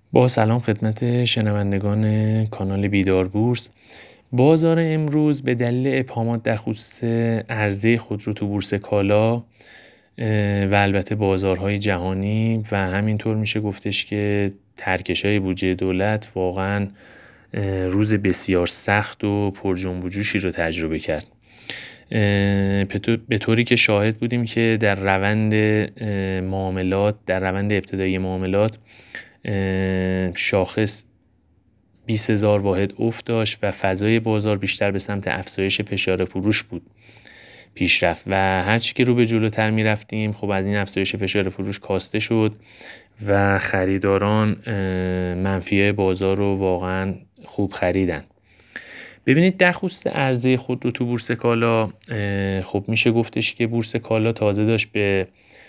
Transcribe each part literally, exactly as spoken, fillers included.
با سلام خدمت شنوندگان کانال بیدار بورس. بازار امروز به دلیل ابهامات در خصوص عرضه خودرو تو بورس کالا و البته بازارهای جهانی و همینطور میشه گفتش که ترکش‌های بودجه دولت واقعا روز بسیار سخت و پر جنب و جوشی رو تجربه کرد. به طوری که شاهد بودیم که در روند معاملات در روند ابتدایی معاملات شاخص بیست هزار واحد افت داشت و فضای بازار بیشتر به سمت افزایش فشار فروش بود پیش رفت و هرچی که رو به جلوتر می رفتیم خب از این افزایش فشار فروش کاسته شد و خریداران منفیه بازار رو واقعا خوب خریدن. ببینید در خصوص عرضه خودرو تو بورس کالا خب میشه گفتش که بورس کالا تازه داشت به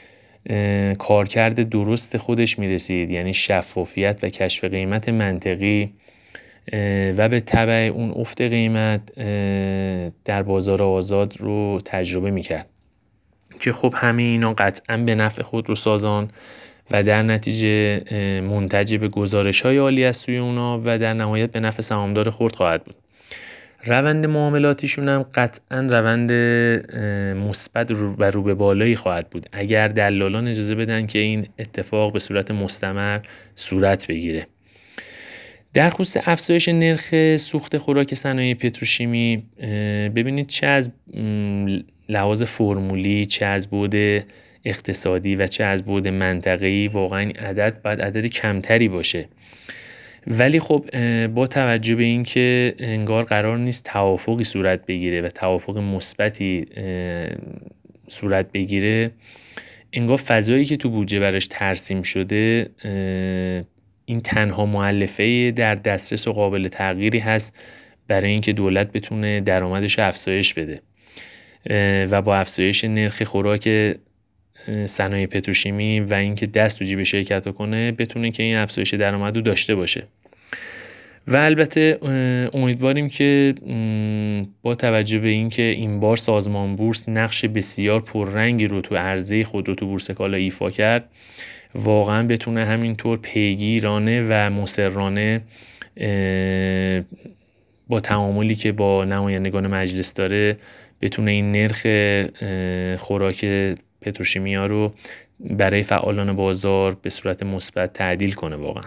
کارکرد درست خودش میرسید، یعنی شفافیت و کشف قیمت منطقی و به تبع اون افت قیمت در بازار آزاد رو تجربه میکرد که خب همه اینا قطعا به نفع خودروسازان و در نتیجه منتج به گزارش های عالی از سوی اونا و در نهایت به نفع سهامدار خرد خواهد بود. روند معاملاتیشون هم قطعا روند مثبت و رو به بالایی خواهد بود اگر دلالان اجازه بدن که این اتفاق به صورت مستمر صورت بگیره. در خصوص افزایش نرخ سوخت خوراک صنایع پتروشیمی ببینید چه از لحاظ فرمولی، چه از بعد اقتصادی و چه از بعد منطقه‌ای واقعا این عدد باید عدد کمتری باشه، ولی خب با توجه به این که انگار قرار نیست توافقی صورت بگیره و توافق مثبتی صورت بگیره، انگار فضایی که تو بودجه براش ترسیم شده این تنها مؤلفه در دسترس و قابل تغییری هست برای اینکه دولت بتونه درآمدش افزایش بده و با افزایش نرخ خوراک صنایع پتروشیمی و اینکه دست تو جیب شرکت کنه بتونه که این افزایش درآمد رو داشته باشه. و البته امیدواریم که با توجه به اینکه این بار سازمان بورس نقش بسیار پررنگی رو تو عرضه خودرو تو بورس کالا ایفا کرد، واقعا بتونه همینطور پیگیرانه و مصرانه با تعاملی که با نمایندگان مجلس داره بتونه این نرخ خوراک پتروشیمی ها رو برای فعالان بازار به صورت مثبت تعدیل کنه. واقعا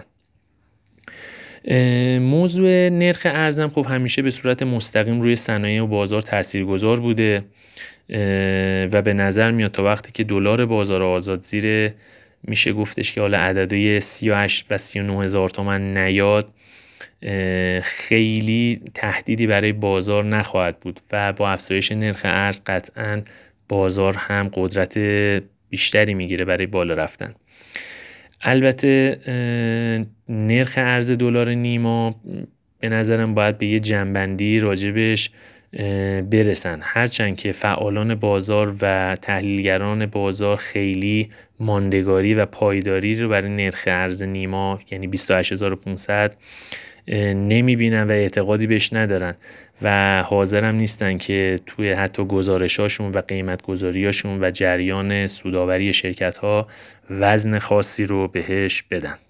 موضوع نرخ ارزم خب همیشه به صورت مستقیم روی صنایع و بازار تاثیرگذار بوده و به نظر میاد تا وقتی که دلار بازار آزاد زیر میشه گفتش که حالا عددهای سی و هشت و سی و نه هزار تومان نیاد خیلی تهدیدی برای بازار نخواهد بود و با افزایش نرخ ارز قطعاً بازار هم قدرت بیشتری میگیره برای بالا رفتن. البته نرخ ارز دلار نیما به نظرم باید به یه جنبندی راجبش برسن، هرچند که فعالان بازار و تحلیلگران بازار خیلی ماندگاری و پایداری رو برای نرخ ارز نیما یعنی بیست و هشت هزار و پانصد نمیبینن و اعتقادی بهش ندارن و حاضرم نیستن که توی حتی گزارشاشون و قیمت گذاریاشون و جریان سودآوری شرکت ها وزن خاصی رو بهش بدن.